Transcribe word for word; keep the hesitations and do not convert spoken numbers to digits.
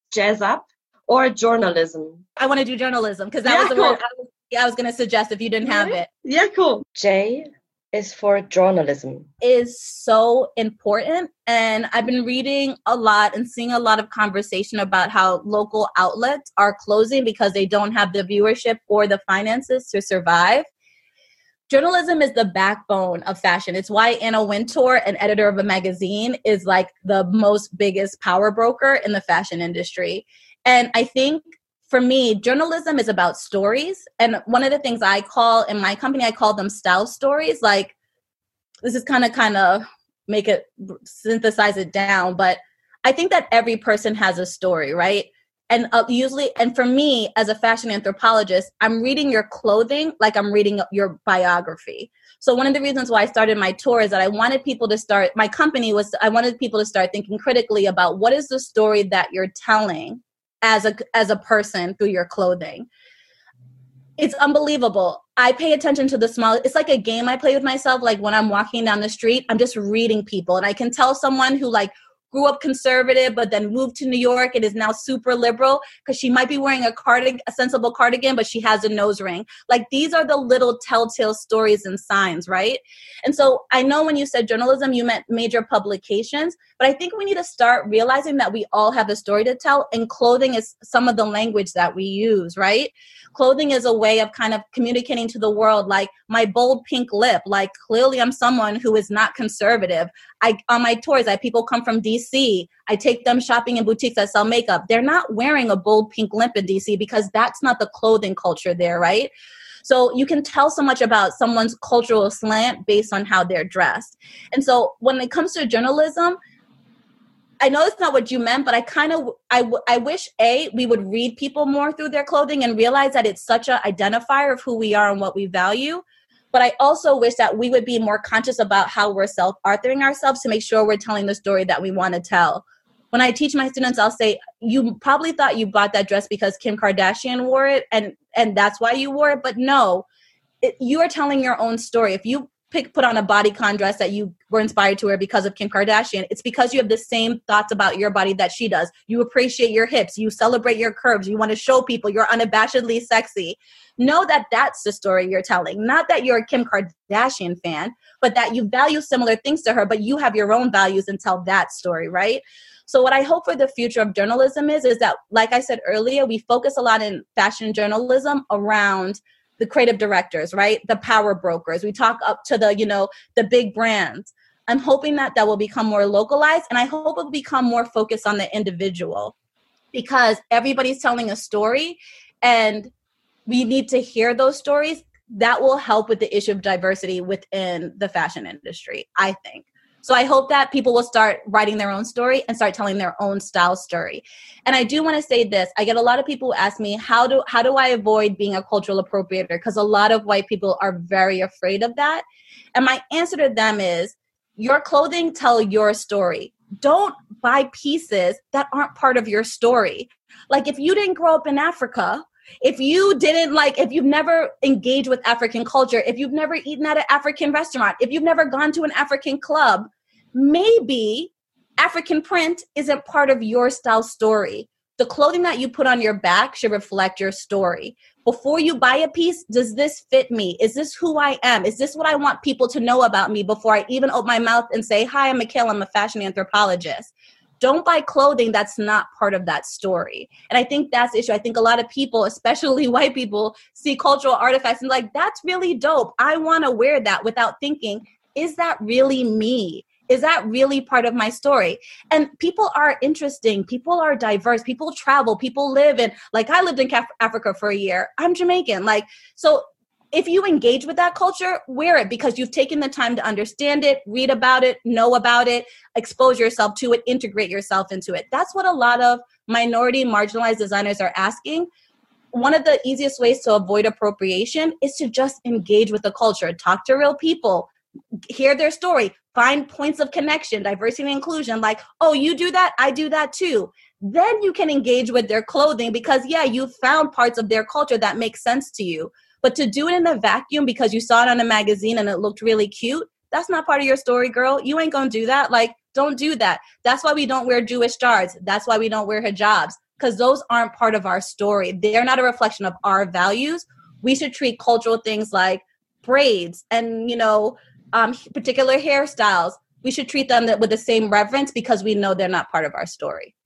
jazz up, or journalism? I want to do journalism because that yeah, was the cool. word I was, yeah, I was going to suggest if you didn't have it. Yeah, cool. J is for journalism. Is so important. And I've been reading a lot and seeing a lot of conversation about how local outlets are closing because they don't have the viewership or the finances to survive. Journalism is the backbone of fashion. It's why Anna Wintour, an editor of a magazine, is like the most biggest power broker in the fashion industry. And I think for me, journalism is about stories. And one of the things I call in my company, I call them style stories. Like, this is kind of kind of make it synthesize it down. But I think that every person has a story, right? And uh, usually, and for me, as a fashion anthropologist, I'm reading your clothing like I'm reading your biography. So one of the reasons why I started my tour is that I wanted people to start, my company was, I wanted people to start thinking critically about what is the story that you're telling as a as a person through your clothing. It's unbelievable. I pay attention to the small, it's like a game I play with myself. Like when I'm walking down the street, I'm just reading people. And I can tell someone who like grew up conservative, but then moved to New York and is now super liberal because she might be wearing a cardigan, a sensible cardigan, but she has a nose ring. Like these are the little telltale stories and signs, right? And so I know when you said journalism, you meant major publications, but I think we need to start realizing that we all have a story to tell, and clothing is some of the language that we use, right? Clothing is a way of kind of communicating to the world, like my bold pink lip, like clearly I'm someone who is not conservative. I on my tours, I have people come from D C. I take them shopping in boutiques that sell makeup. They're not wearing a bold pink lip in D C because that's not the clothing culture there, right? So you can tell so much about someone's cultural slant based on how they're dressed. And so when it comes to journalism, I know it's not what you meant, but I kind of, I, I wish, A, we would read people more through their clothing and realize that it's such an identifier of who we are and what we value. But I also wish that we would be more conscious about how we're self-authoring ourselves to make sure we're telling the story that we want to tell. When I teach my students, I'll say, you probably thought you bought that dress because Kim Kardashian wore it and, and that's why you wore it. But no, it, you are telling your own story. If you pick put on a bodycon dress that you were inspired to wear because of Kim Kardashian, it's because you have the same thoughts about your body that she does. You appreciate your hips. You celebrate your curves. You want to show people you're unabashedly sexy. Know that that's the story you're telling. Not that you're a Kim Kardashian fan, but that you value similar things to her, but you have your own values and tell that story, right? So what I hope for the future of journalism is, is that, like I said earlier, we focus a lot in fashion journalism around the creative directors, right? The power brokers. We talk up to the, you know, the big brands. I'm hoping that that will become more localized, and I hope it will become more focused on the individual, because everybody's telling a story and we need to hear those stories. That will help with the issue of diversity within the fashion industry, I think. So I hope that people will start writing their own story and start telling their own style story. And I do want to say this. I get a lot of people who ask me, how do how do I avoid being a cultural appropriator? Because a lot of white people are very afraid of that. And my answer to them is, your clothing tell your story. Don't buy pieces that aren't part of your story. Like if you didn't grow up in Africa, if you didn't like, if you've never engaged with African culture, if you've never eaten at an African restaurant, if you've never gone to an African club, maybe African print isn't part of your style story. The clothing that you put on your back should reflect your story. Before you buy a piece, does this fit me? Is this who I am? Is this what I want people to know about me before I even open my mouth and say, hi, I'm Mikhail, I'm a fashion anthropologist? Don't buy clothing that's not part of that story. And I think that's the issue. I think a lot of people, especially white people, see cultural artifacts and like, that's really dope. I want to wear that, without thinking, is that really me? Is that really part of my story? And people are interesting. People are diverse. People travel. People live in, like I lived in Af- Africa for a year. I'm Jamaican. Like, so if you engage with that culture, wear it because you've taken the time to understand it, read about it, know about it, expose yourself to it, integrate yourself into it. That's what a lot of minority marginalized designers are asking. One of the easiest ways to avoid appropriation is to just engage with the culture, talk to real people, hear their story, find points of connection, diversity and inclusion, like, oh, you do that, I do that too. Then you can engage with their clothing because, yeah, you found parts of their culture that make sense to you. But to do it in a vacuum because you saw it on a magazine and it looked really cute, that's not part of your story, girl. You ain't gonna do that. Like, don't do that. That's why we don't wear Jewish stars. That's why we don't wear hijabs. because those aren't part of our story. They're not a reflection of our values. We should treat cultural things like braids and, you know, um, particular hairstyles. We should treat them with the same reverence because we know they're not part of our story.